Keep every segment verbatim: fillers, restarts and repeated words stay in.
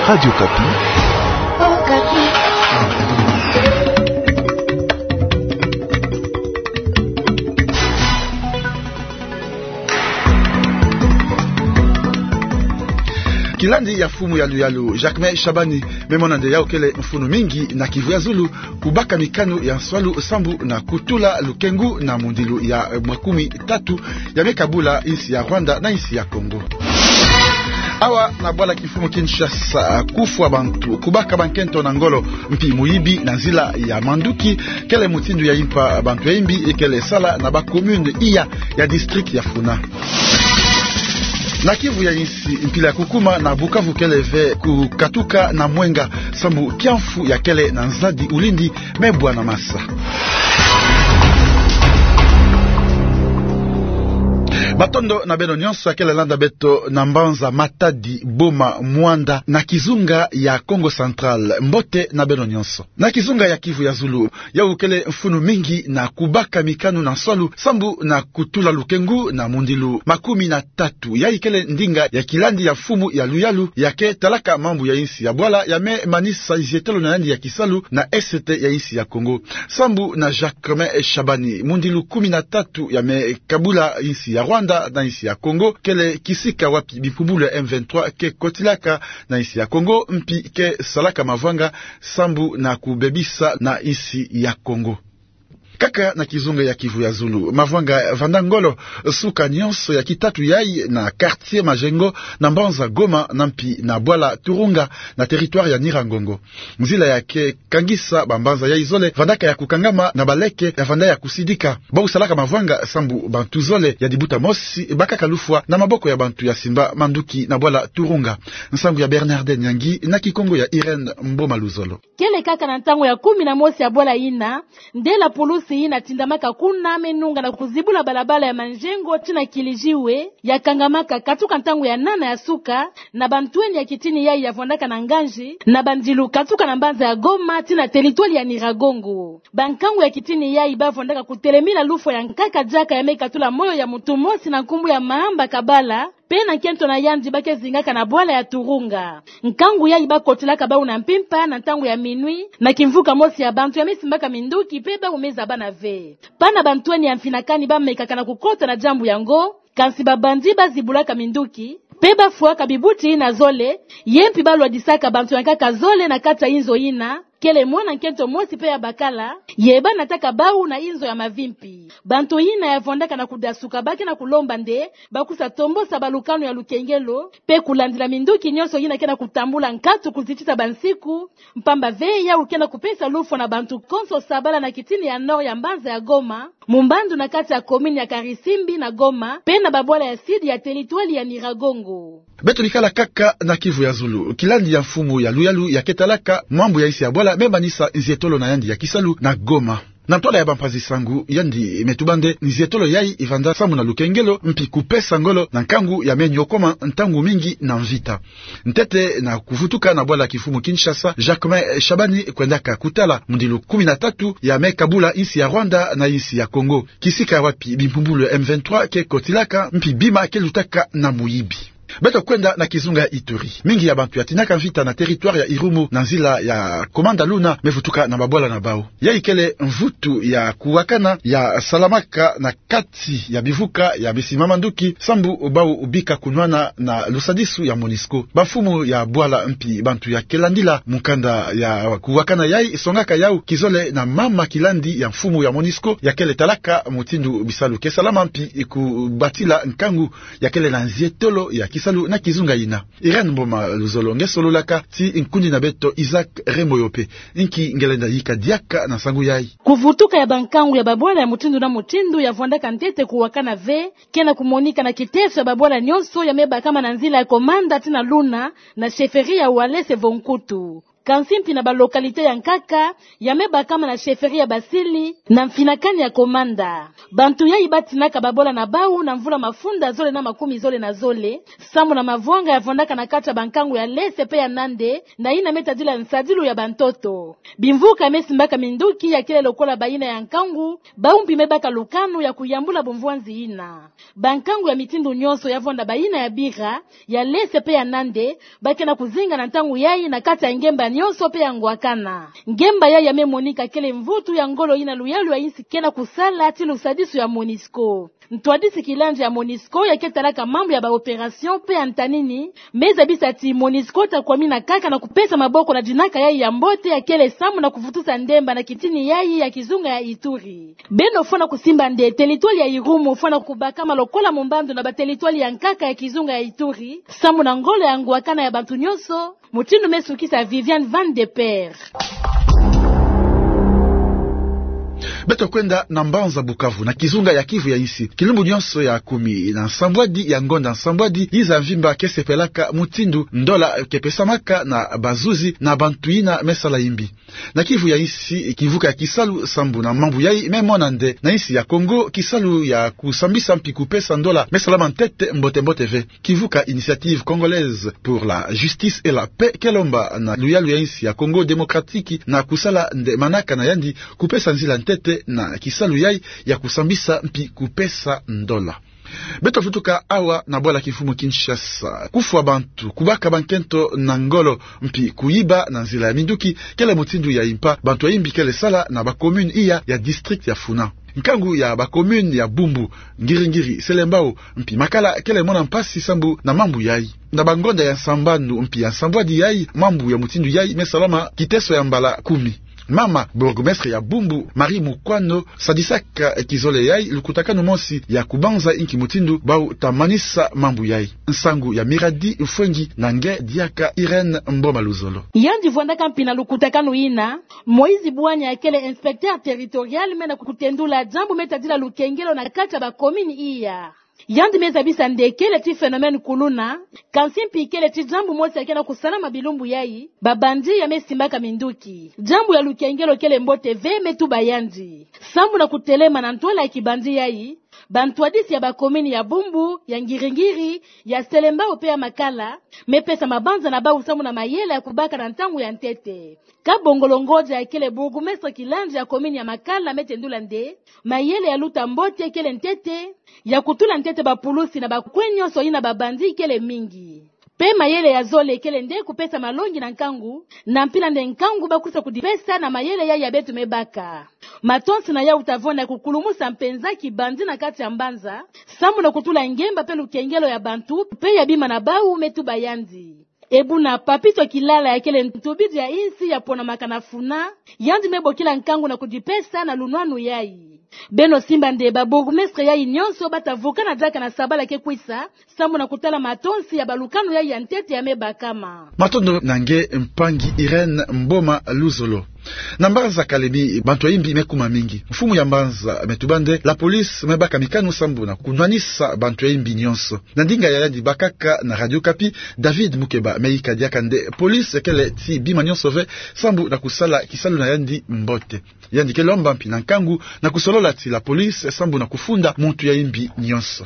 Radio Kapi. Oh, Kapi. Kilandi ya fumu ya Luyalu Jacques Shabani memona nde yao kele mfunu mingi na Kivu ya Zulu kubaka mikanu ya Swalu Sambu na Kutula Lukengu na mundilu ya makumi tatu ya mekabula insi ya Rwanda na insi ya Kongo. Awa na bwala kifumu Kinshasa kufwa bantu kubaka bankento na ngolo mpi muibi na zila ya manduki kele mutindu ya impa bantu ya imbi kele sala na ba commune iya ya district ya Funa. Na Kivu ya insi mpila ya Kukuma na Bukavu kele ve kukatuka na Mwenga sambu kianfu ya kele na Nzadi Ulindi mebwa na Masa. Batondo na beno nyonso akele landa beto na Mbanza, Matadi, Boma, Mwanda na Kizunga ya Kongo Central mbote na beno nyonso. Na Kizunga ya Kivu ya Zulu ya ukele mfunu mingi na kubaka mikanu na Swalu Sambu na Kutula Lukengu na mundilu makumi na tatu ya ikele ndinga ya Kilandi ya fumu ya Luyalu yake talaka mambu ya insi ya Bwala ya me manisa izetelo na yandi ya Kisalu na S T ya insi ya Kongo Sambu na Jacques Shabani mundilu kumi na tatu ya me kabula insi ya Rwanda na isi ya Kongo kele kisika wapi bipubule M vingt-trois ke kotilaka na isi ya Kongo mpi ke salaka mavanga Sambu na kubebisa na isi ya Kongo. Kaka na Kizunga ya Kivu ya Zulu mavanga vandangolo suka nyonso ya kitatu yai na quartier Majengo na Mbanza Goma na mpi na Bwala Turunga na territoire ya Nirangongo mzila yake kangisa bambanza ya izole vandaka ya kukangama na baleke ya vanda ya kusidika ba usalaka mavanga Sambu bantu zole ya dibuta mosi baka kalufwa na maboko ya bantu ya Simba Manduki na Bwala Turunga nsangu ya Bernarde Nyangi na Kikongo ya Irene Mboma Luzolo kele kaka na ntango ya kumi na mosi ya Bwala ina ndela polusi ina tindamaka kuna menunga na kuzibula balabala ya Manjengo tina kilijiwe ya kangamaka katuka ntangu ya nana ya suka na bantueni ya kitini yai ya vondaka na Nganji na bandilu katuka na Mbanza ya Goma tina teritwali ya Niragongo bankangu ya kitini yai ba vondaka kutelemila lufo ya nkaka jaka ya mekatula moyo ya mutumosi na kumbu ya Mahamba Kabala pena kento na yandi bake zingaka na Bwala ya Turunga nkangu ya iba kotilaka ba una mpimpa na ntangu ya minui na kimvuka mosi ya bantu ya mesimbaka minduki peba umeza bana ve pana bantueni ya mfinakani ba mekaka na kukota na jambu yango kansi babandi bazibulaka minduki peba fuaka bibuti ina zole yempi balwa disaka bantu yankaka zole na kata inzo ina kele mwana nkento mosi pe ya bakala yeba nataka bau na inzo ya mavimpi bantu ina ya vondaka na kudasuka baki na kulomba nde bakusa tombosa balukano ya Lukengelo pe kulandila minduki nyonso ina kena kutambula nkatu kuzitita bansiku mpamba ve ya ukena kupesa lufo na bantu konso sabala na kitini ya nord ya Mbanza ya Goma mumbandu na kati ya komini ya Karisimbi na Goma pe na babwala ya sidi ya teritwali ya Niragongo. Beto likala kaka na Kivu ya Zulu kilandi ya mfumu ya Luyalu ya ketalaka mambu ya isi ya Bwala mebanisa nzietolo na yandi ya Kisalu na Goma na tola ya bampazi sangu yandi metubande nzietolo yai ivanda samu na Lukengelo mpi kupesa ngolo na nkangu ya menyo koma ntangu mingi na mvita ntete na kufutuka na Bwala kifumu Kinshasa Jacques Shabani kwendaka kutala mundilu kumi na tatu ya mekabula isi ya Rwanda na isi ya Kongo kisika wapi bimpumbulu M vingt-trois ke kotilaka mpi bima ke lutaka na muibi. Beto kwenda na Kizunga ya Ituri mingi ya bantu ya tinaka mvita na territoire ya Irumu na nzila ya Komanda Luna mefutuka na babwala na bao ya ikele mvutu ya kuwakana ya Salamaka na kati ya bivuka ya Bisimama Nduki Sambu ubau ubika kunwana na lusadisu ya Monisco bafumu ya Bwala mpi bantu ya Kelandila mukanda ya kuwakana yai songaka yau kizole na mama Kilandi ya mfumu ya Monisco ya kele talaka mutindu bisalu kesalama mpi kubatila nkangu ya kele na nzietolo ya Kisalu na Kizunga ina Irene Mboma Luzolo ngesolo laka ti inkundi na beto Isaac Remoyope inki ngelenda yika diaka na sangu yai kuvutuka ya bankangu ya babwala ya mutindu na mutindu ya vondaka ntete kuwakana ve kena kumonika na kitefu ya babwala nyonso ya meba kama na nzila ya Komanda tina Luna na sheferi ya Walese Vonkutu Kansimpi na ba lokalite ya Nkaka yameba kama na sheferi ya Basili na mfinakani ya Komanda. Bantu ya ibatinaka babola na bau na mvula mafunda zole na makumi zole na zole. Samu na mavonga ya vondaka na kacha bankangu ya lese pe ya Nande na ina meta dila nsadilu ya bantoto. Bimvuka mesi mbaka minduki ya kile lokola baina ya nkangu, baumpi mebaka lukanu ya kuyambula bumvuanzi ina. Bankangu ya mitindu nyoso ya vonda baina ya Bira ya lese pe ya Nande bake na kuzinga na ntangu yai na kata ngemba nyoso pe ya Ngwakana. Ngemba yai ya memonika kele mvutu ya ngolo ina luyalu ya insi kena kusala atilu sadisu ya Monisco. Ntwadisi kilanje ya Monisco ya ketalaka mambu ya ba operation pe antanini meza bisati Monisco ta kwa mina kaka na kupesa maboko na jinaka yai ya mbote ya kele samu na kufutusa ndemba na kitini yai ya kizunga ya Ituri. Beno fona kusimba nde telitwali ya Irumu fona kubaka malokola mumbando na batelitwali ya Nkaka ya kizunga ya Ituri samu na ngolo ya Ngwakana ya bantu nyoso mutindu mesukisa Viviane Van de Per. Beto kwenda na Mbanza Bukavu na Kizunga ya Kivu ya isi kilumbu nyonso ya kumi na Nsambwadi ya Ngonda Nsambwadi iza mvimba kesepelaka mutindu ndola kepesamaka na bazuzi na bantuina mesala imbi na Kivu ya isi kivuka ya Kisalu Sambu na mambu yai memona nde na isi ya Kongo Kisalu ya kusambisa mpi kupesa ndola mesala mantete mbote mbote ve kivuka Initiative Congolaise pour la Justice et la Paix kelomba na luyalu ya isi ya Kongo Demokratiki na kusala nde manaka na yandi kupesa nzila ntete na Kisalu yai ya kusambisa mpi kupesa ndola. Beto futuka awa na bola kifumu Kinshasa kufwa bantu kubaka bankento na ngolo mpi kuiba na nzila ya minduki kele mutindu ya impa bantu ya imbi kele sala na ba commune iya ya district ya Funa nkangu ya ba commune ya Bumbu Ngiringiri Selembao mpi makala kele mona mpasi sambu na mambu yai na bangonda ya Sambanu mpi ya Sambwadi yai mambu ya mutindu yai mesalama kiteso ya mbala kumi. Mama burgomestre ya Bumbu Marie Mukwano sadisaka kizole yai lukutakano mosi ya kubanza inki mutindu bau tamanisa mambu yai nsangu ya Miradi Ufwengi na nge diaka Irene Mboma Luzolo yandi vwandaka mpina lukutakano ina Moizi Bwanya akele inspecteur territorial mena kutendula jambu metadila lukengelo na kacha ba komini iya yandi meza bisa ndekele ti phénomène kuluna kansimpi kele ti jambu mosi akena kusalama bilumbu yai babandi ya mesimbaka minduki jambu ya lukengelo kele mbote ve metu bayandi sambu na kutelema na ntola ya kibandi yai bantwadisi ya bakomini ya Bumbu ya Ngiringiri ya Selembao pe ya Makala mepesa mabanza na bau samu na mayela ya kubaka na ntangu ya ntete kabongolongoja ya kele burgomestre kilanje ya komini ya Makala metendula nde mayele ya luta mbote kele ntete ya kutula ntete bapulusi na bakwenyo so ina babandi kele mingi pe mayele ya zole kele nde kupesa malongi na nkangu na mpila nde nkangu bakusa kudipesa na mayele ya yabetu mebaka matonsi na ya utavona kukulumusa mpenza kibandi na kati ya Mbanza samu na kutula ngemba pe lukengelo ya bantu pe ya bima na bau metu bayandi ebuna papito kilala ya kele ntubidi ya insi ya pona makana Funa yandi mebo kila nkangu na kudipesa na lunwanu yai Beno simba ndeba burgomestre yai nyonso batavuka na daka na sabala ke kwisa samu na kutala matonsi ya balukanu yai ya ntete ya mebakama matondo nange mpangi Irene Mboma Luzolo na Mbanza Kalemi bantu imbi mekuma mingi mfumu ya Mbanza metubande la police mebaka mikanu sambu na kunwanisa bantu imbi nyonso na ndinga ya yandi bakaka na Radio Kapi David Mukeba meika diakande police kele ti bima nyonso ve sambu na kusala kisalu na yandi mbote yandi kelomba mpi na nkangu na kusolola ti la police sambu na kufunda muntu ya imbi nyonso.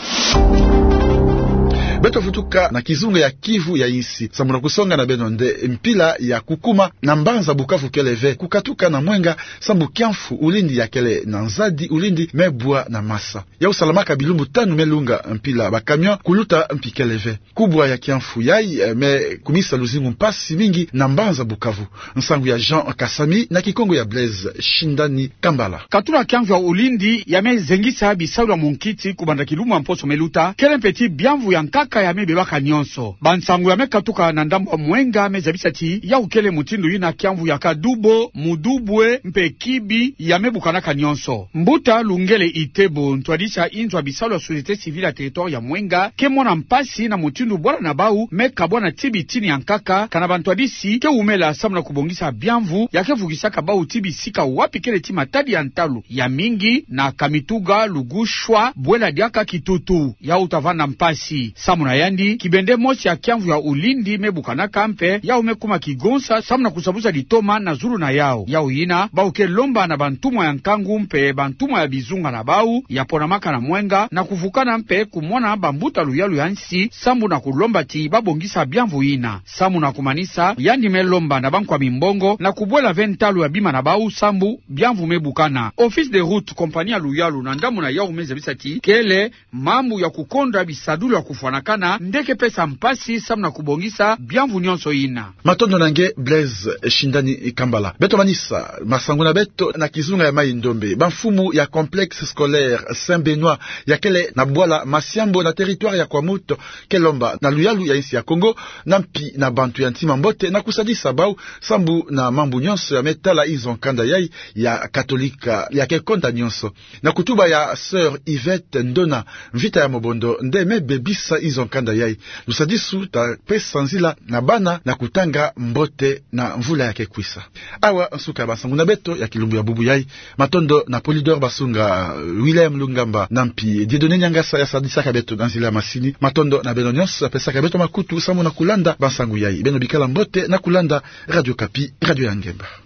Beto futuka na Kizunga ya Kivu ya isi sambu na kusonga na benonde mpila ya kukuma na Mbanza Bukavu keleve kukatuka na Mwenga sambu Kiamfu ulindi ya kele na Nzadi ulindi mebua na Masa ya usalamaka bilumbu tanu melunga mpila bakamion kuluta mpikeleve kubwa ya Kiamfu yai me kumisa luzingu mpasi mingi na Mbanza Bukavu nsangu ya Jean Kasami na Kikongo ya Blaise Shindani Kambala katuna Kiamfu ya ulindi ya me zengisa bisawu ya monkiti kubanda kilumu mposo meluta kele mpeti biamvu ya nkaka ya mebelaka nyonso bansangu ya mekatuka na ndambo wa Mwenga mezabisati ya ukele mutindu yina Kiamvu ya Kadubo Mudubwe mpe Kibi ya mebukanaka nyonso mbuta lungele Itebo ntwadisha inzwa bisalo ya société civile ya territoire ya Mwenga ke mwana mpasi na mutindu bwana na bau meka bwana tibi tini ya nkaka kana bantwadisi ke umela samu na kubongisa biamvu ya kevugisaka bau tibi sika wapi kele ti matadi ya ntalu ya mingi na Kamituga Lugushwa Bwela diaka Kitutu ya utavana mpasi Sam samu na yandi kibende mosi ya kiamvu ya ulindi mebukana kampe yao mekuma kigonsa samu na kusabuza litoma na zulu na yao yao ina bauke lomba na bantumwa ya nkangu mpe bantumwa ya bizunga na bau ya ponamaka na mwenga na kuvukana mpe kumona bambuta luyalu ya nsi sambu na kulomba ti babongisa biamvu ina samu na kumanisa yandi melomba na bankwa mimbongo na kubwela ventalu ya bima na bau sambu biamvu mebukana. Office de route kompania luyalu na ndamu na yao meza bisati kele mambu ya kukonda bisadulu ya kufuanakana ndeke pesa mpasi samu na kubongisa biamvu nyonso ina. Matondo nange Blaise Shindani Kambala beto manisa masango na beto na kizunga ya mai ndombe banfumu ya complexe scolaire Saint-Benoît ya kele na bwala masiambo na territoire ya Kwamuto kelomba na luyalu ya insi ya Kongo na mpi na bantu ya ntima mbote na kusadisa bau sambu na mambu nyonso ya metala izon kanda yai ya katolika ya kekonda nyonso na kutuba ya sœur Yvette Ndona vita ya mobondo nde mebebisa izon kanda yai lusadisu ta pesa nzila na bana na kutanga mbote na mvula ya kekwisa awa nsuka basangu na beto ya kilumbu ya bubu yai matondo na Polydor Basunga Willem Lungamba nampi Dieudonné Nyangasa ya sadisa kabeto ganzila masini matondo na beno nyonso pesa kabeto makutu samu na kulanda basangu yai beno bikala mbote na kulanda Radio Kapi Radio Yangemba.